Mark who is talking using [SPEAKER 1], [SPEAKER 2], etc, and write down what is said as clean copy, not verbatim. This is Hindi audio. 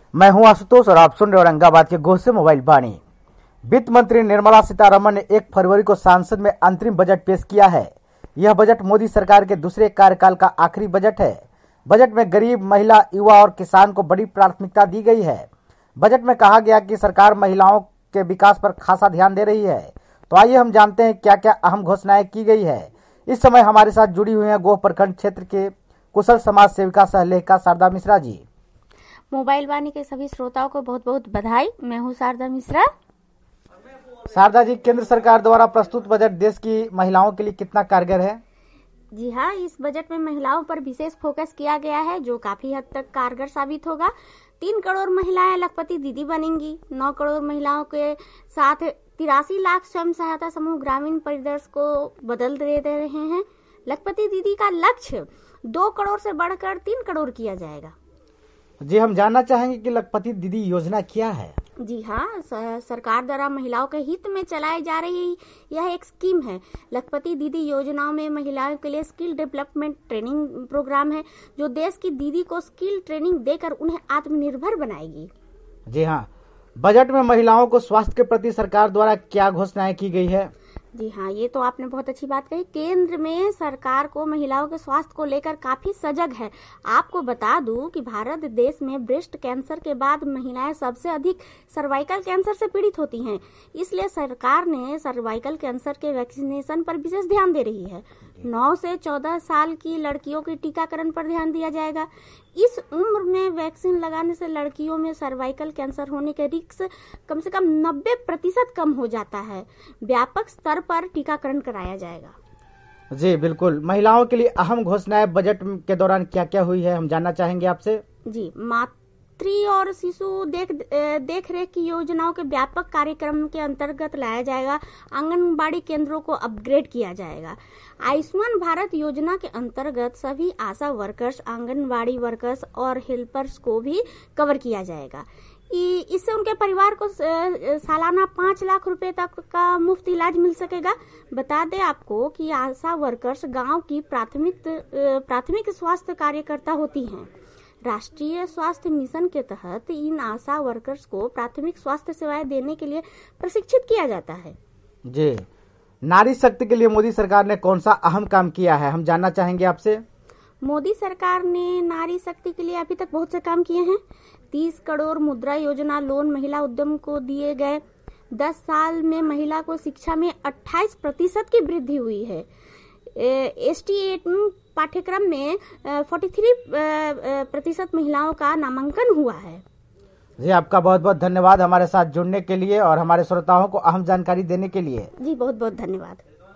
[SPEAKER 1] मैं हूं आशुतोष और आप सुन रहे औरंगाबाद के गोह से मोबाइल वाणी। वित्त मंत्री निर्मला सीतारमण ने 1 फरवरी को संसद में अंतरिम बजट पेश किया है। यह बजट मोदी सरकार के दूसरे कार्यकाल का आखिरी बजट है। बजट में गरीब, महिला, युवा और किसान को बड़ी प्राथमिकता दी गई है। बजट में कहा गया कि सरकार महिलाओं के विकास पर खासा ध्यान दे रही है। तो आइए हम जानते हैं क्या क्या अहम घोषणाएं की गई है। इस समय हमारे साथ जुड़ी हुई हैं गोह प्रखंड क्षेत्र के कुशल समाज सेविका सह लेखिका शारदा मिश्रा जी।
[SPEAKER 2] मोबाइल वाणी के सभी श्रोताओं को बहुत बहुत बधाई। मैं हूँ शारदा मिश्रा।
[SPEAKER 1] शारदा जी, केंद्र सरकार द्वारा प्रस्तुत बजट देश की महिलाओं के लिए कितना कारगर है?
[SPEAKER 2] जी हाँ, इस बजट में महिलाओं पर विशेष फोकस किया गया है जो काफी हद तक कारगर साबित होगा। 3 करोड़ महिलाएं लखपति दीदी बनेंगी। 9 करोड़ महिलाओं के साथ 83 लाख स्वयं सहायता समूह ग्रामीण परिदृश्य को बदल दे रहे हैं। लखपति दीदी का लक्ष्य 2 करोड़ से बढ़कर 3 करोड़ किया जाएगा।
[SPEAKER 1] जी, हम जानना चाहेंगे कि लखपति दीदी योजना क्या है?
[SPEAKER 2] जी हाँ, सरकार द्वारा महिलाओं के हित में चलाई जा रही यह एक स्कीम है। लखपति दीदी योजनाओं में महिलाओं के लिए स्किल डेवलपमेंट ट्रेनिंग प्रोग्राम है जो देश की दीदी को स्किल ट्रेनिंग देकर उन्हें आत्मनिर्भर बनाएगी।
[SPEAKER 1] जी हाँ, बजट में महिलाओं को स्वास्थ्य के प्रति सरकार द्वारा क्या घोषणाएं की गई है?
[SPEAKER 2] जी हाँ, ये तो आपने बहुत अच्छी बात कही। केंद्र में सरकार को महिलाओं के स्वास्थ्य को लेकर काफी सजग है। आपको बता दूं कि भारत देश में ब्रेस्ट कैंसर के बाद महिलाएं सबसे अधिक सर्वाइकल कैंसर से पीड़ित होती हैं। इसलिए सरकार ने सर्वाइकल कैंसर के वैक्सीनेशन पर विशेष ध्यान दे रही है। 9 से 14 साल की लड़कियों के टीकाकरण पर ध्यान दिया जाएगा। इस उम्र में वैक्सीन लगाने से लड़कियों में सर्वाइकल कैंसर होने के रिस्क कम से कम 90% कम हो जाता है। व्यापक स्तर पर टीकाकरण कराया जाएगा।
[SPEAKER 1] जी बिल्कुल। महिलाओं के लिए अहम घोषणाएं बजट के दौरान क्या क्या हुई है, हम जानना चाहेंगे आपसे।
[SPEAKER 2] जी, मातृ और शिशु देख रेख की योजनाओं के व्यापक कार्यक्रम के अंतर्गत लाया जाएगा। आंगनबाड़ी केंद्रों को अपग्रेड किया जाएगा। आयुष्मान भारत योजना के अंतर्गत सभी आशा वर्कर्स, आंगनबाड़ी वर्कर्स और हेल्पर्स को भी कवर किया जाएगा। इससे उनके परिवार को सालाना 5 लाख रुपए तक का मुफ्त इलाज मिल सकेगा। बता दें आपको कि आशा वर्कर्स गांव की प्राथमिक स्वास्थ्य कार्यकर्ता होती हैं। राष्ट्रीय स्वास्थ्य मिशन के तहत इन आशा वर्कर्स को प्राथमिक स्वास्थ्य सेवाएं देने के लिए प्रशिक्षित किया जाता है।
[SPEAKER 1] जी, नारी शक्ति के लिए मोदी सरकार ने कौन सा अहम काम किया है, हम जानना चाहेंगे आपसे।
[SPEAKER 2] मोदी सरकार ने नारी शक्ति के लिए अभी तक बहुत से काम किए हैं। 30 करोड़ मुद्रा योजना लोन महिला उद्यम को दिए गए। 10 साल में महिला को शिक्षा में 28% की वृद्धि हुई है। ST8 पाठ्यक्रम में 43% महिलाओं का नामांकन हुआ है।
[SPEAKER 1] जी, आपका बहुत बहुत धन्यवाद हमारे साथ जुड़ने के लिए और हमारे श्रोताओं को अहम जानकारी देने के लिए।
[SPEAKER 2] जी, बहुत बहुत धन्यवाद।